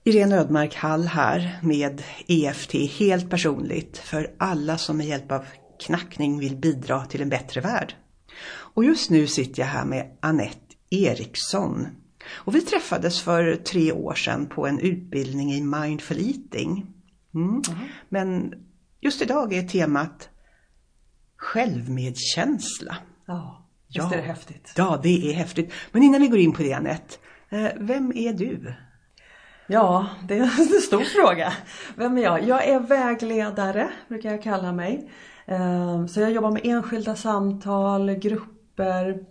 Irene Ödmark Hall här med EFT helt personligt för alla som med hjälp av knackning vill bidra till en bättre värld. Och just nu sitter jag här med Anette Eriksson. Och vi träffades för 3 år sedan på en utbildning i Mindful Eating. Men just idag är temat självmedkänsla. Ja, just är det häftigt. Ja, det är häftigt. Men innan vi går in på det, Anette, vem är du? Ja, det är en stor fråga. Vem är jag? Jag är vägledare, brukar jag kalla mig. Så jag jobbar med enskilda samtal, grupper,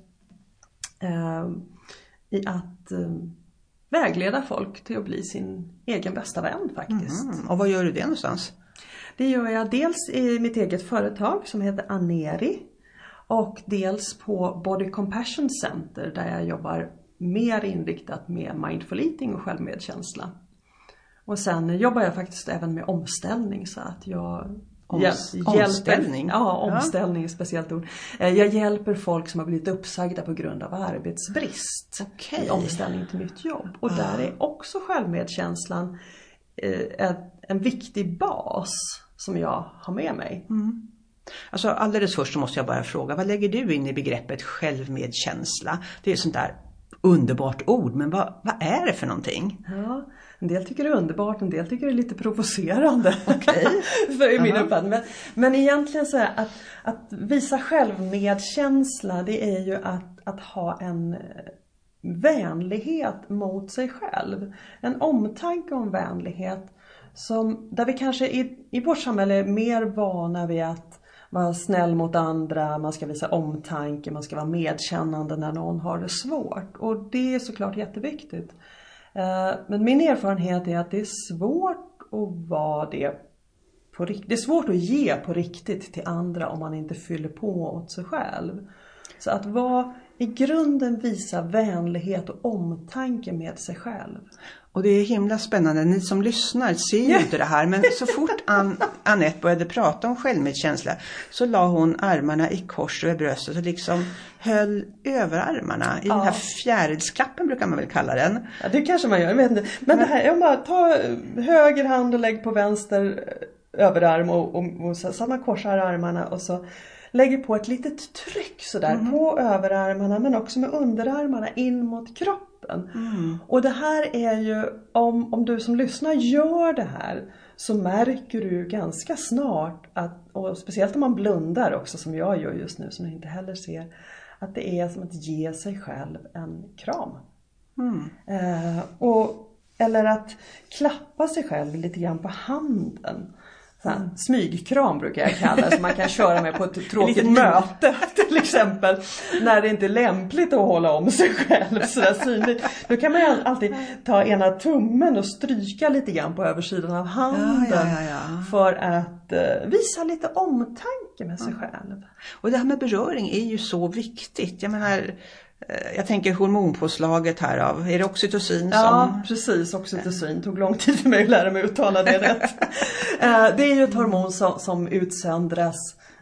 i att vägleda folk till att bli sin egen bästa vän faktiskt. Och vad gör du det någonstans? Det gör jag dels i mitt eget företag som heter Aneri och dels på Body Compassion Center där jag jobbar mer inriktat med mindful eating och självmedkänsla. Och sen jobbar jag faktiskt även med omställning så att jag omställning? Ja, omställning är ett speciellt ord. Jag hjälper folk som har blivit uppsagda på grund av arbetsbrist. Okej. Omställning till nytt jobb. Och där är också självmedkänslan en viktig bas som jag har med mig. Alltså alldeles först så måste jag bara fråga, vad lägger du in i begreppet självmedkänsla? Det är ett sånt där underbart ord, men vad är det för någonting? Ja, en del tycker det är underbart, en del tycker det är lite provocerande. Okej. För min uppfattning. Men egentligen så är att visa självmedkänsla, det är ju att ha en vänlighet mot sig själv. En omtanke om vänlighet där vi kanske i vårt samhälle är mer vana vid att vara snäll mot andra, man ska visa omtanke, man ska vara medkännande när någon har det svårt. Och det är såklart jätteviktigt. Men min erfarenhet är att det är svårt att vara det på riktigt. Det är svårt att ge på riktigt till andra om man inte fyller på åt sig själv. Så att i grunden visa vänlighet och omtanke med sig själv. Och det är himla spännande. Ni som lyssnar ser ju inte det här. Men så fort Anette började prata om självmedkänsla så la hon armarna i kors över bröstet och liksom höll över armarna. I den här fjärilsklappen brukar man väl kalla den. Ja, det kanske man gör, jag vet inte. Men det här, jag bara ta höger hand och lägg på vänster överarm och så man korsar armarna och så lägger på ett litet tryck sådär på överarmarna men också med underarmarna in mot kroppen. Och det här är ju, om du som lyssnar gör det här så märker du ganska snart och speciellt om man blundar också som jag gör just nu som jag inte heller ser, att det är som att ge sig själv en kram. Eller att klappa sig själv lite grann på handen. Smygkram brukar jag kalla det, som man kan köra med på ett tråkigt möte till exempel, när det inte är lämpligt att hålla om sig själv sådär synligt. Då kan man alltid ta ena tummen och stryka lite grann på översidan av handen för att visa lite omtanke med sig själv. Och det här med beröring är ju så viktigt. Jag tänker hormonpåslaget här av, är det oxytocin? Ja, precis, oxytocin. Tog lång tid för mig att lära mig att uttala det rätt. Det är ju ett hormon som utsöndras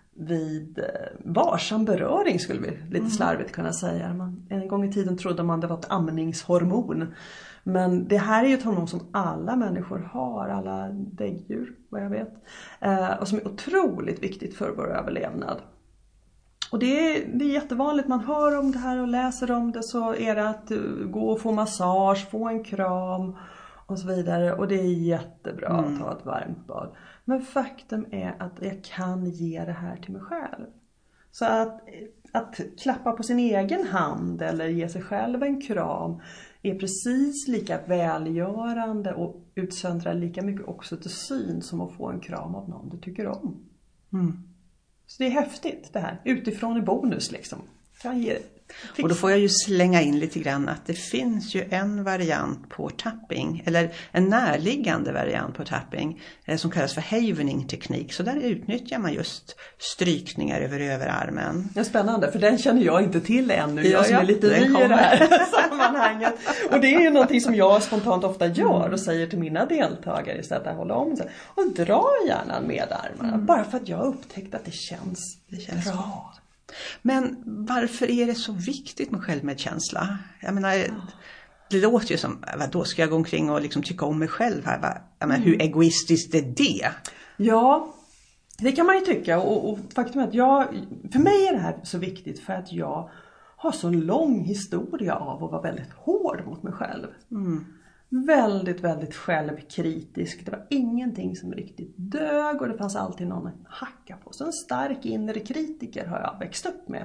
vid varsam beröring, skulle vi lite slarvigt kunna säga. En gång i tiden trodde man det var ett amningshormon. Men det här är ju ett hormon som alla människor har, alla däggdjur, vad jag vet. Och som är otroligt viktigt för vår överlevnad. Och det är jättevanligt, man hör om det här och läser om det, så är det att gå och få massage, få en kram och så vidare. Och det är jättebra att ta ett varmt bad. Men faktum är att jag kan ge det här till mig själv. Så att klappa på sin egen hand eller ge sig själv en kram är precis lika välgörande och utsöndrar lika mycket oxytocin som att få en kram av någon du tycker om. Så det är häftigt det här. Utifrån i bonus liksom. Och då får jag ju slänga in lite grann att det finns ju en variant på tapping, eller en närliggande variant på tapping som kallas för havening-teknik. Så där utnyttjar man just strykningar över överarmen. Ja, spännande, för den känner jag inte till ännu. Jag som är lite ny i det här sammanhanget. Och det är ju någonting som jag spontant ofta gör och säger till mina deltagare istället att hålla om sig. Och dra gärna med armarna. Bara för att jag har upptäckt att det känns bra. Men varför är det så viktigt med självmedkänsla? Jag menar, det låter ju som, då ska jag gå omkring och liksom tycka om mig själv här. Men hur egoistiskt är det? Ja, det kan man ju tycka. Och faktum är att för mig är det här så viktigt för att jag har så lång historia av att vara väldigt hård mot mig själv. Väldigt, väldigt självkritisk. Det var ingenting som riktigt dög och det fanns alltid någon att hacka på. Så en stark inre kritiker har jag växt upp med.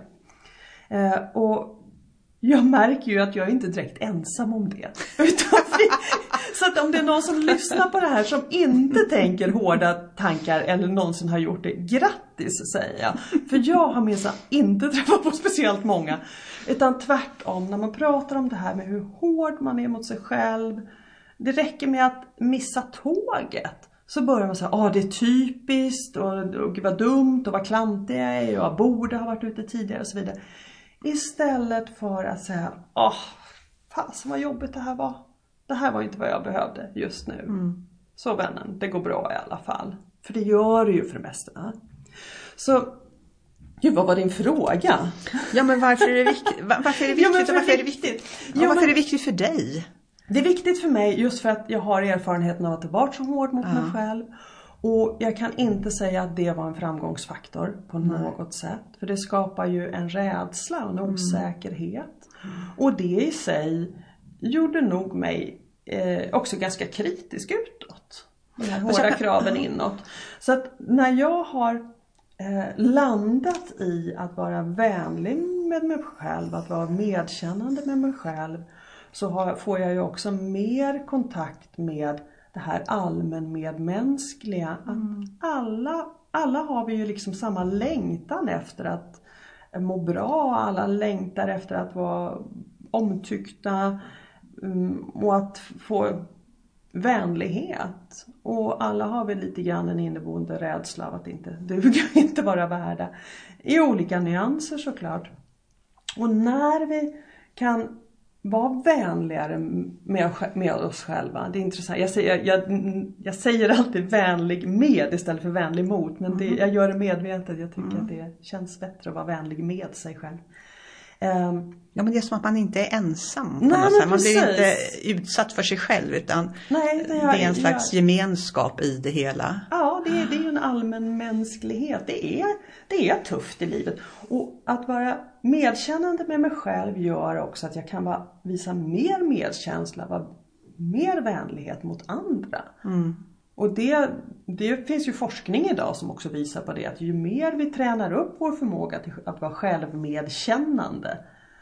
Och jag märker ju att jag är inte direkt ensam om det. Så att om det är någon som lyssnar på det här som inte tänker hårda tankar eller någonsin har gjort det, grattis säger jag. För jag har minsann inte träffat på speciellt många. Utan tvärtom, när man pratar om det här med hur hård man är mot sig själv. Det räcker med att missa tåget. Så börjar man säga, det är typiskt och gud vad dumt och vad klantig jag är och jag borde ha varit ute tidigare och så vidare. Istället för att säga, fasen vad jobbigt det här var. Det här var inte vad jag behövde just nu. Så vännen, det går bra i alla fall. För det gör det ju för det mesta. Så, vad var din fråga? Ja, men varför är det viktigt? Varför är det viktigt och varför är det viktigt? Varför är det viktigt för dig? Det är viktigt för mig just för att jag har erfarenheten av att ha varit så hård mot mig själv. Och jag kan inte säga att det var en framgångsfaktor på något sätt. För det skapar ju en rädsla och en osäkerhet. Och det i sig gjorde nog mig också ganska kritisk utåt. De här hårda kraven inåt. Så att när jag har landat i att vara vänlig med mig själv, att vara medkännande med mig själv, så får jag ju också mer kontakt med det här allmänmedmänskliga. Att alla har vi ju liksom samma längtan efter att må bra. Alla längtar efter att vara omtyckta och att få vänlighet. Och alla har vi lite grann en inneboende rädsla av att inte vara värda. I olika nyanser såklart. Och när vi kan vara vänligare med oss själva. Det är intressant. Jag säger alltid vänlig med istället för vänlig mot. Men jag gör det medvetet. Jag tycker att det känns bättre att vara vänlig med sig själv. Ja, men det är som att man inte är ensam. Nej, man blir inte utsatt för sig själv utan det är en slags gemenskap i det hela. Ja, det är ju en allmän mänsklighet. Det är tufft i livet. Och att vara medkännande med mig själv gör också att jag kan visa mer medkänsla, mer vänlighet mot andra. Och det finns ju forskning idag som också visar på det. Att ju mer vi tränar upp vår förmåga till att vara självmedkännande,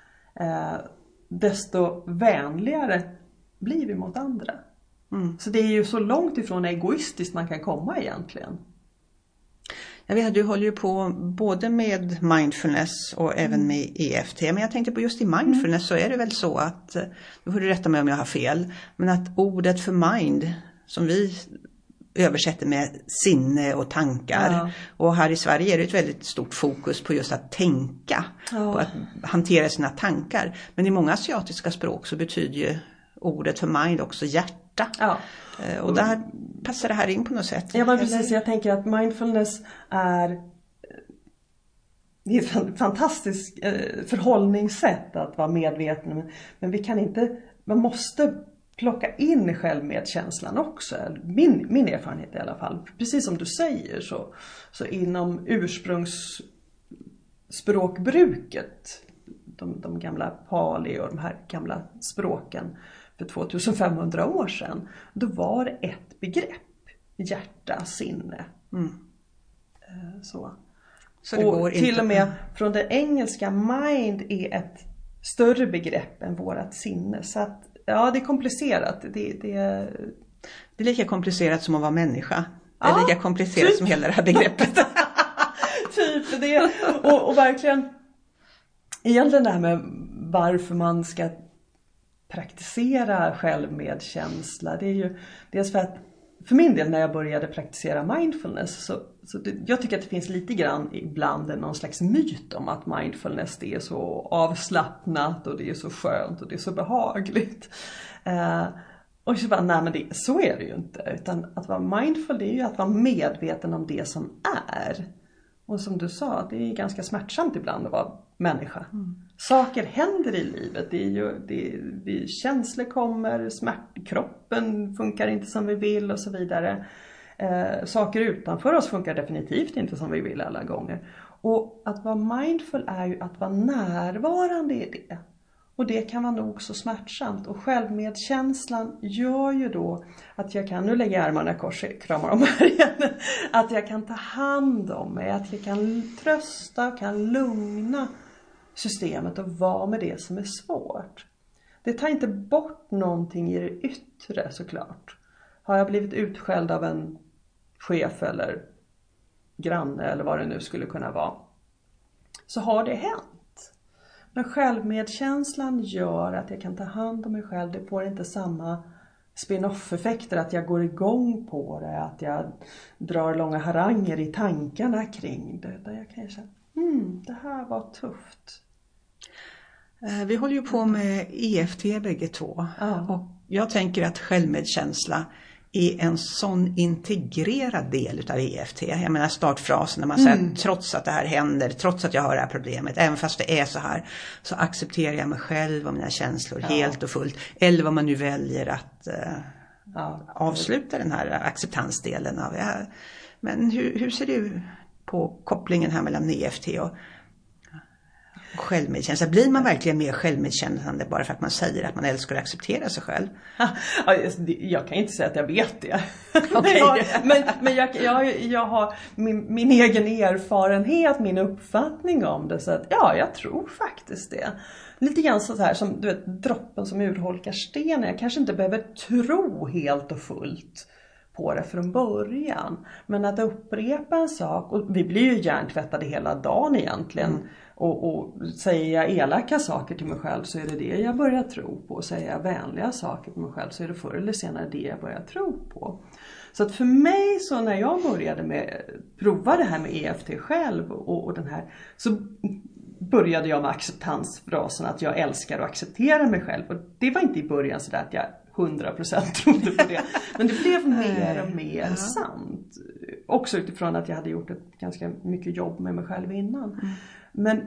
desto vänligare blir vi mot andra. Så det är ju så långt ifrån egoistiskt man kan komma egentligen. Jag vet, du håller ju på både med mindfulness och även med EFT. Men jag tänkte på just i mindfulness så är det väl så att, nu får du rätta mig om jag har fel, men att ordet för mind som vi översätter med sinne och tankar. Och här i Sverige är det ett väldigt stort fokus på just att tänka. På att hantera sina tankar. Men i många asiatiska språk så betyder ju ordet för mind också hjärta. Och där passar det här in på något sätt. Ja, men precis. Jag tänker att mindfulness är ett fantastiskt förhållningssätt att vara medveten. Men man måste plocka in självmedkänslan också. Min erfarenhet i alla fall. Precis som du säger så inom ursprungsspråkbruket, de gamla pali och de här gamla språken för 2500 år sedan, då var det ett begrepp: hjärta, sinne. Så det går till inte. Och med från det engelska, mind är ett större begrepp än vårat sinne. Så att ja, det är komplicerat. Det är lika komplicerat som att vara människa. Det är lika komplicerat som hela det här begreppet. Typ det. Och verkligen egentligen det här med varför man ska praktisera självmedkänsla. Det är ju dels för min del när jag började praktisera mindfulness så jag tycker att det finns lite grann ibland någon slags myt om att mindfulness det är så avslappnat och det är så skönt och det är så behagligt. Och så bara, nej men så är det ju inte. Utan att vara mindful, det är ju att vara medveten om det som är. Och som du sa, det är ganska smärtsamt ibland att vara människa. saker händer i livet. Känslor kommer, kroppen funkar inte som vi vill och så vidare. Saker utanför oss funkar definitivt inte som vi vill alla gånger. Och att vara mindful är ju att vara närvarande i det. Och det kan vara nog så smärtsamt. Och självmedkänslan gör ju då att jag kan, nu lägger jag armarna kors, kramar om här igen. Att jag kan ta hand om mig, att jag kan trösta och kan lugna systemet och vara med det som är svårt. Det tar inte bort någonting i det yttre såklart. Har jag blivit utskälld av en chef eller granne eller vad det nu skulle kunna vara, så har det hänt. Men självmedkänslan gör att jag kan ta hand om mig själv. Det får inte samma spin-off-effekter, att jag går igång på det, att jag drar långa haranger i tankarna kring det. Där jag kan säga, det här var tufft. Vi håller ju på med EFT bägge två. Och jag tänker att självmedkänsla är en sån integrerad del utav EFT. Jag menar startfrasen när man säger trots att det här händer, trots att jag har det här problemet, även fast det är så här, så accepterar jag mig själv och mina känslor helt och fullt. Eller vad man nu väljer att avsluta den här acceptansdelen av. Men hur ser du på kopplingen här mellan EFT och självmedkänsla? Blir man verkligen mer självmedkännande bara för att man säger att man älskar att acceptera sig själv? Jag kan inte säga att jag vet det. Okay. men jag har min egen erfarenhet, min uppfattning om det. Så att jag tror faktiskt det. Lite grann så här som du vet, droppen som urholkar stenen. Jag kanske inte behöver tro helt och fullt på det från början. Men att upprepa en sak, och vi blir ju hjärntvättade hela dagen egentligen. Och säger jag elaka saker till mig själv så är det det jag börjar tro på. Och säger jag vänliga saker till mig själv så är det förr eller senare det jag börjar tro på. Så att för mig, så när jag började prova det här med EFT själv och den här, så började jag med acceptansfrasen att jag älskar och accepterar mig själv. Och det var inte i början så där att jag 100% trodde på det. Men det blev mer och mer sant. Också utifrån att jag hade gjort ett ganska mycket jobb med mig själv innan. Men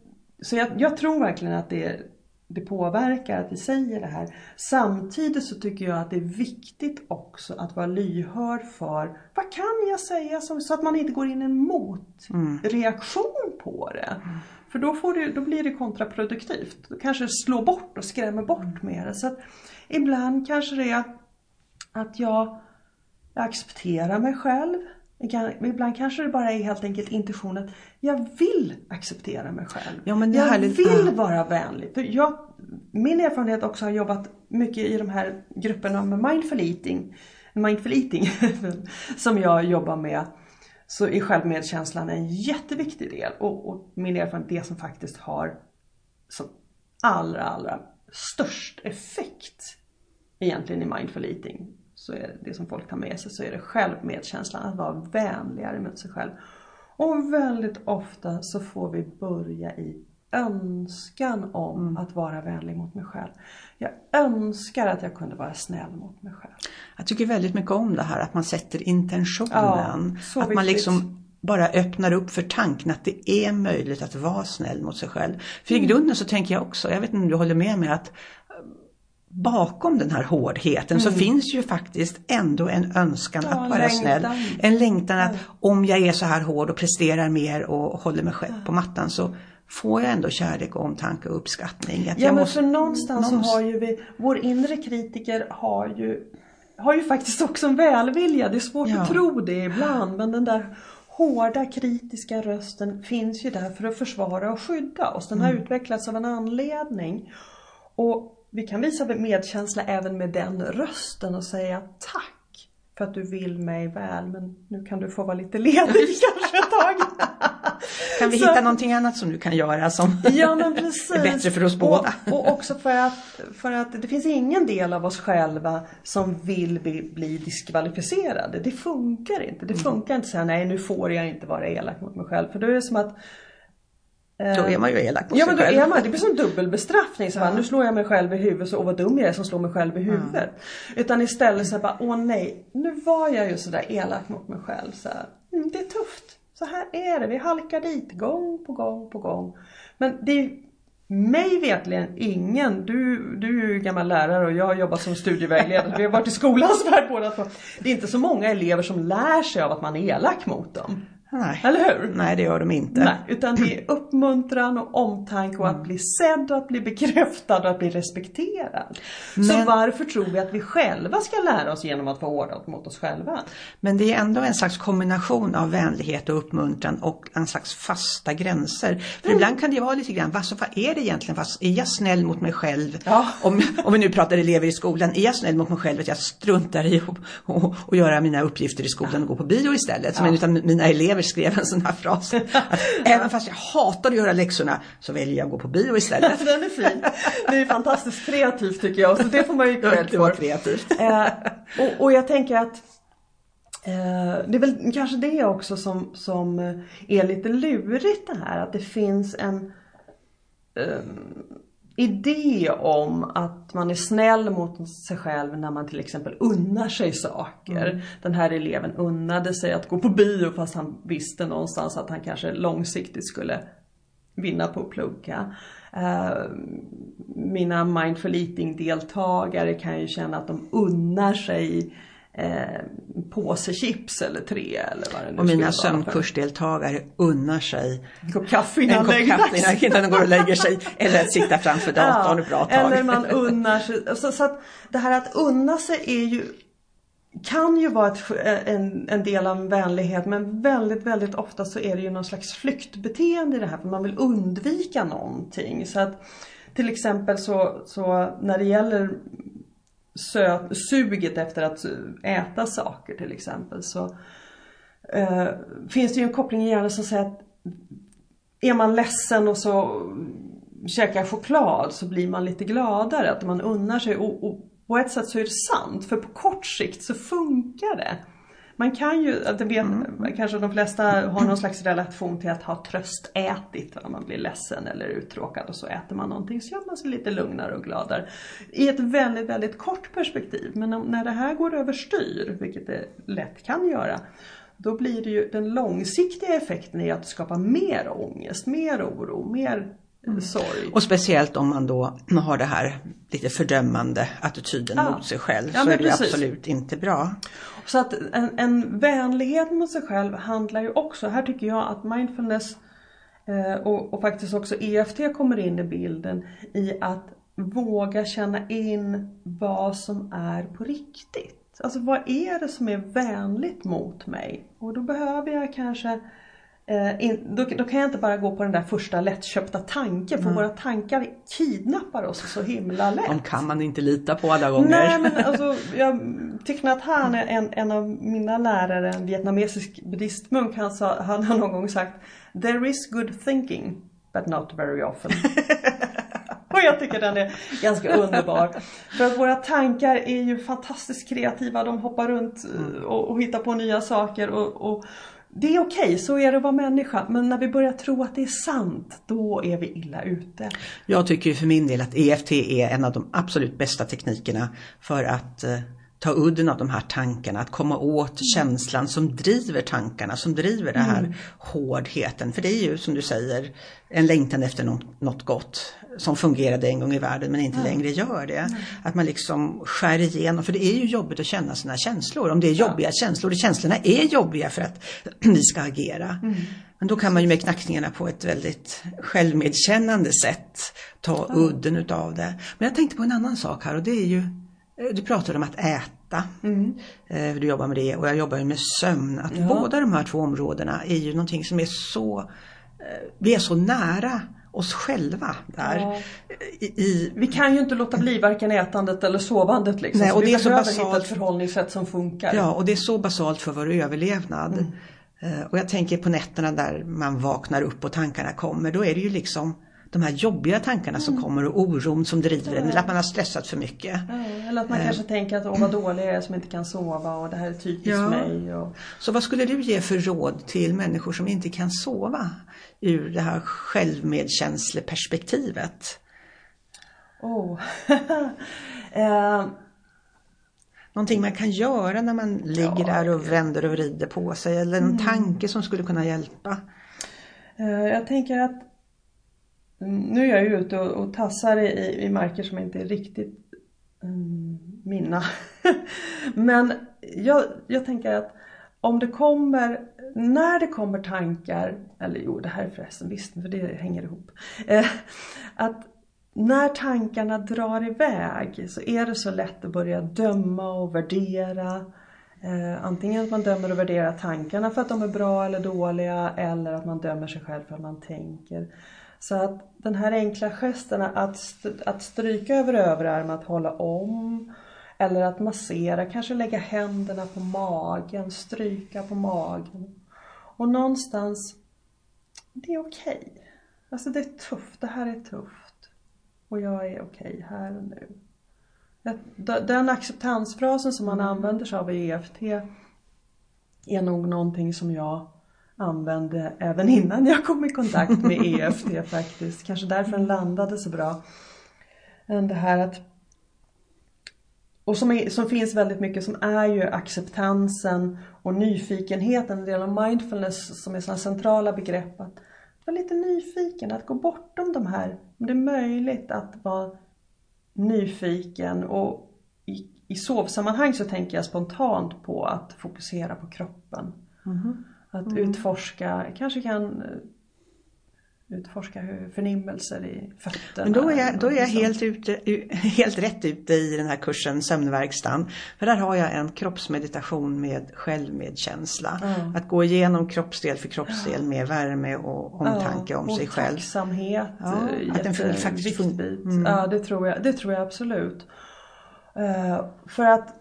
jag tror verkligen att det påverkar att vi säger det här. Samtidigt så tycker jag att det är viktigt också att vara lyhörd för vad kan jag säga så att man inte går in i en motreaktion på det. För då blir det kontraproduktivt. Då kanske det slår bort och skrämmer bort med det. Så att ibland kanske det är att jag accepterar mig själv. Ibland kanske det bara är helt enkelt intentionen att jag vill acceptera mig själv. Ja, men jag vill vara vänlig. För min erfarenhet också har jobbat mycket i de här grupperna med mindful eating som jag jobbar med. Så är självmedkänslan en jätteviktig del. Och min erfarenhet, det som faktiskt har som allra störst effekt egentligen i mindful eating, så är det som folk tar med sig, så är det självmedkänslan, att vara vänligare mot sig själv. Och väldigt ofta så får vi börja i önskan om att vara vänlig mot mig själv. Jag önskar att jag kunde vara snäll mot mig själv. Jag tycker väldigt mycket om det här att man sätter intentionen. Ja, att man liksom bara öppnar upp för tanken att det är möjligt att vara snäll mot sig själv. För i grunden så tänker jag också, jag vet inte om du håller med mig, att bakom den här hårdheten så finns ju faktiskt ändå en önskan att vara snäll. En längtan att om jag är så här hård och presterar mer och håller mig själv på mattan, så får jag ändå kärlek och omtanke och uppskattning. Att men för någonstans så har ju vi, vår inre kritiker har ju faktiskt också en välvilja. Det är svårt att tro det ibland, men den där hårda kritiska rösten finns ju där för att försvara och skydda oss. Den har utvecklats av en anledning. Och vi kan visa medkänsla även med den rösten och säga tack för att du vill mig väl, men nu kan du få vara lite ledig kanske ett tag. Kan vi hitta någonting annat som du kan göra som är bättre för oss båda? Och också för att det finns ingen del av oss själva som vill bli diskvalificerade. Det funkar inte. Det funkar inte att säga nej, nu får jag inte vara elak mot mig själv. För då är det som att då är man ju elak på sig men själv. Det blir som dubbelbestraffning. Så nu slår jag mig själv i huvudet, så vad dum jag är som slår mig själv i huvudet. Utan istället så bara, åh nej, nu var jag ju sådär elak mot mig själv. Så här, det är tufft. Så här är det. Vi halkar dit gång på gång på gång. Men det är mig vetligen ingen, du är ju gammal lärare och jag har jobbat som studievägledare. Vi har varit i skolans värld båda två. Det är inte så många elever som lär sig av att man är elak mot dem. Nej. Eller hur? Nej, det gör de inte. Nej, utan det är uppmuntran och omtanke och att bli sedd och att bli bekräftad och att bli respekterad. Så varför tror vi att vi själva ska lära oss genom att få hårdare mot oss själva? Men det är ändå en slags kombination av vänlighet och uppmuntran och en slags fasta gränser. För ibland kan det vara lite grann, vad är det egentligen? Är jag snäll mot mig själv? Ja. Om vi nu pratar elever i skolan, är jag snäll mot mig själv att jag struntar i att göra mina uppgifter i skolan och gå på bio istället? Som en av mina elever skrev en sån här fras. Att även fast jag hatar att göra läxorna så väljer jag att gå på bio istället. Den är fin. Det är fantastiskt kreativt tycker jag. Så det får man ju cred Det var kreativt. Och jag tänker att det är väl kanske det också som är lite lurigt det här. Att det finns en idé om att man är snäll mot sig själv när man till exempel unnar sig saker. Den här eleven unnade sig att gå på bio fast han visste någonstans att han kanske långsiktigt skulle vinna på att plugga. Mina mindful eating-deltagare kan ju känna att de unnar sig påse chips eller 3 eller vad det nu. Och mina sömnkursdeltagare unnar sig en kopp kaffe innan de går och lägger sig eller att sitta framför datorn ett bra tag. Eller man unnar sig. Så att det här att unna sig kan ju vara en del av vänlighet, men väldigt, väldigt ofta så är det ju någon slags flyktbeteende i det här, för man vill undvika någonting. Så att till exempel så när det gäller suget efter att äta saker till exempel, så finns det ju en koppling i hjärnan som säger att är man ledsen och så käkar choklad så blir man lite gladare, att man unnar sig, och på ett sätt så är det sant, för på kort sikt så funkar det. Man kan ju, kanske de flesta har någon slags relation till att ha tröstätit när man blir ledsen eller uttråkad, och så äter man någonting så gör man sig lite lugnare och gladare. I ett väldigt, väldigt kort perspektiv. Men när det här går överstyr, vilket det lätt kan göra, då blir det ju den långsiktiga effekten i att skapa mer ångest, mer oro, mer sorg. Och speciellt om man då har det här lite fördömande attityden mot sig själv, så är det absolut inte bra. Så att en vänlighet mot sig själv handlar ju också, här tycker jag att mindfulness och faktiskt också EFT kommer in i bilden, i att våga känna in vad som är på riktigt. Alltså vad är det som är vänligt mot mig? Och då behöver jag kanske då kan jag inte bara gå på den där första lättköpta tanken, för våra tankar kidnappar oss så himla lätt. De kan man inte lita på alla gånger. Nej, men alltså, jag tycker att han är en av mina lärare, en vietnamesisk buddhistmunk, han har någon gång sagt: "There is good thinking, but not very often." Och jag tycker den är ganska underbar. För att våra tankar är ju fantastiskt kreativa, de hoppar runt och hittar på nya saker, och det är okej, så är det att vara människa. Men när vi börjar tro att det är sant, då är vi illa ute. Jag tycker för min del att EFT är en av de absolut bästa teknikerna för att ta udden av de här tankarna. Att komma åt känslan som driver tankarna, som driver det här hårdheten. För det är ju, som du säger, en längtan efter något gott som fungerade en gång i världen men inte längre gör det. Att man liksom skär igenom, för det är ju jobbigt att känna sina känslor. Om det är jobbiga känslor, och känslorna är jobbiga för att vi ska agera. Men då kan man ju med knackningarna på ett väldigt självmedkännande sätt ta udden utav det. Men jag tänkte på en annan sak här, och det är ju, du pratade om att äta. Du jobbar med det, och jag jobbar ju med sömn. Att båda de här två områdena är ju någonting som är så, vi är så nära oss själva där. Vi kan ju inte låta bli varken ätandet eller sovandet liksom. Nej, och vi det är så behöver basalt, hitta ett förhållningssätt som funkar. Ja, och det är så basalt för vår överlevnad. Och jag tänker på nätterna där man vaknar upp och tankarna kommer, då är det ju liksom de här jobbiga tankarna som kommer, och oron som driver en, eller att man har stressat för mycket. Eller att man kanske tänker att vad dålig jag är som inte kan sova, och det här är typiskt mig. Så vad skulle du ge för råd till människor som inte kan sova ur det här självmedkänsleperspektivet? Någonting man kan göra när man ligger där och vänder och vrider på sig, eller en tanke som skulle kunna hjälpa? Jag tänker att nu är jag ju ute och tassar i marker som inte är riktigt mina. Men jag tänker att när det kommer tankar, eller det här är förresten visst, för det hänger ihop. Att när tankarna drar iväg så är det så lätt att börja döma och värdera. Antingen att man dömer och värderar tankarna för att de är bra eller dåliga, eller att man dömer sig själv för att man tänker. Så att den här enkla gesten att stryka över överarm, att hålla om, eller att massera, kanske lägga händerna på magen, stryka på magen. Och någonstans, det är okej. Alltså det är tufft, det här är tufft. Och jag är okej här och nu. Den acceptansfrasen som man använder sig av i EFT är nog någonting som jag använde även innan jag kom i kontakt med EFT faktiskt. Kanske därför den landade så bra. Det här att, och som finns väldigt mycket, som är ju acceptansen och nyfikenheten, en del av mindfulness som är sådana centrala begrepp. Att vara lite nyfiken, att gå bortom de här, om det är möjligt att vara nyfiken. Och i sovsammanhang så tänker jag spontant på att fokusera på kroppen. Att utforska, kanske kan utforska förnimmelser i fötterna. Men då är jag helt rätt ute i den här kursen Sömnverkstan. För där har jag en kroppsmeditation med självmedkänsla. Att gå igenom kroppsdel för kroppsdel med värme och omtanke om sig själv. Och tacksamhet. Att den faktiskt funkar. Ja, det tror jag absolut. För att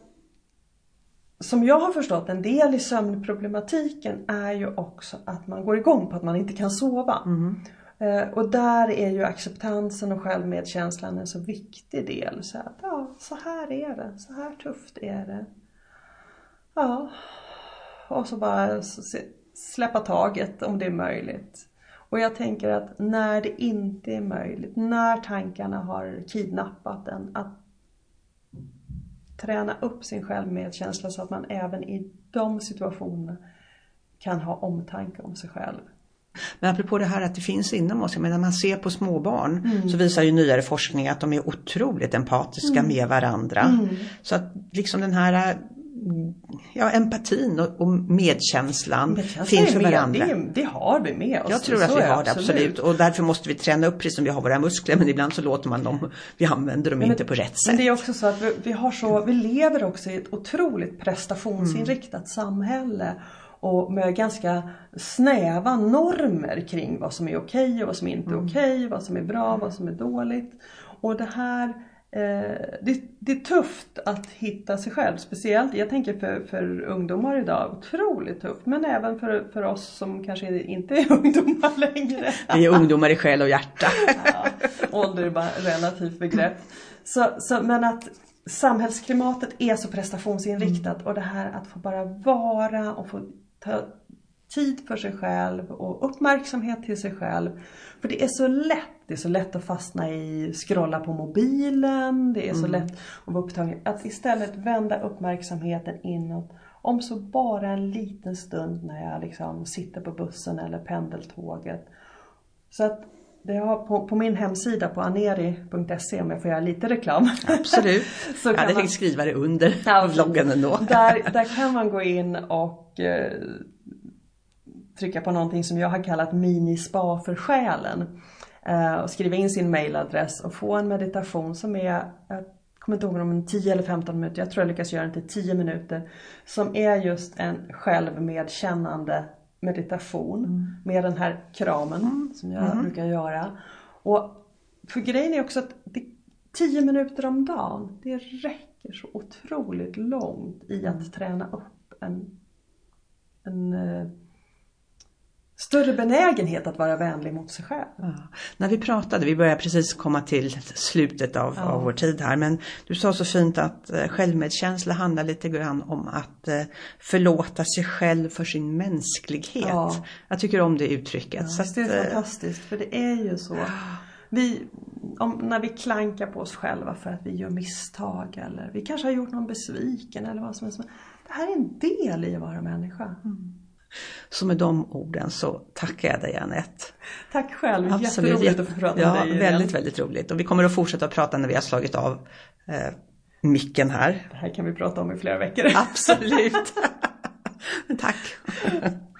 som jag har förstått, en del i sömnproblematiken är ju också att man går igång på att man inte kan sova. Och där är ju acceptansen och självmedkänslan en så viktig del. Så att så här är det, så här tufft är det. Ja, och så bara släppa taget om det är möjligt. Och jag tänker att när det inte är möjligt, när tankarna har kidnappat en, att träna upp sin självmedkänsla så att man även i de situationerna kan ha omtanke om sig själv. Men apropå det här att det finns inom oss, när man ser på småbarn så visar ju nyare forskning att de är otroligt empatiska med varandra. Så att liksom den här empatin och medkänslan finns för varandra. Det har vi med oss. Jag tror att vi har det absolut. Och därför måste vi träna upp, precis som vi har våra muskler, men ibland så låter man dem, vi använder dem inte på rätt sätt. Men det är också så att vi lever också i ett otroligt prestationsinriktat samhälle. Och med ganska snäva normer kring vad som är okej och vad som inte är okej, vad som är bra, vad som är dåligt. Och det här, det är tufft att hitta sig själv. Speciellt, jag tänker för ungdomar idag, otroligt tufft. Men även för oss som kanske inte är ungdomar längre. Vi är ungdomar i själ och hjärta. Ja, ålder är bara relativt begrepp. Men att samhällsklimatet är så prestationsinriktat. Och det här att få bara vara och få ta tid för sig själv och uppmärksamhet till sig själv. För det är så lätt att fastna i scrolla på mobilen. Det är så lätt att vara upptagen. Att istället vända uppmärksamheten inåt. Om så bara en liten stund när jag liksom sitter på bussen eller pendeltåget. Så att det har på min hemsida på aneri.se, om jag får göra lite reklam. Absolut. Så jag hade tänkt skriva det under vloggen ändå. Där kan man gå in och trycka på någonting som jag har kallat minispa för själen. Och skriva in sin mailadress och få en meditation som är, jag kommer inte ihåg om 10 eller 15 minuter. Jag tror jag lyckas göra den till 10 minuter. Som är just en självmedkännande meditation med den här kramen som jag brukar göra. Och för grejen är också att 10 minuter om dagen, det räcker så otroligt långt i att träna upp en större benägenhet att vara vänlig mot sig själv. Ja. När vi börjar precis komma till slutet av vår tid här, men du sa så fint att självmedkänsla handlar lite grann om att förlåta sig själv för sin mänsklighet. Ja. Jag tycker om det uttrycket. Ja, så att, det är fantastiskt, för det är ju så. När vi klankar på oss själva för att vi gör misstag eller vi kanske har gjort någon besviken eller vad som helst. Det här är en del i att vara människa. Så med de orden så tackar jag dig, Anette. Tack själv, Absolut. jätteroligt att få prata med dig. Väldigt, väldigt roligt. Och vi kommer att fortsätta prata när vi har slagit av micken här. Det här kan vi prata om i flera veckor. Absolut. Tack.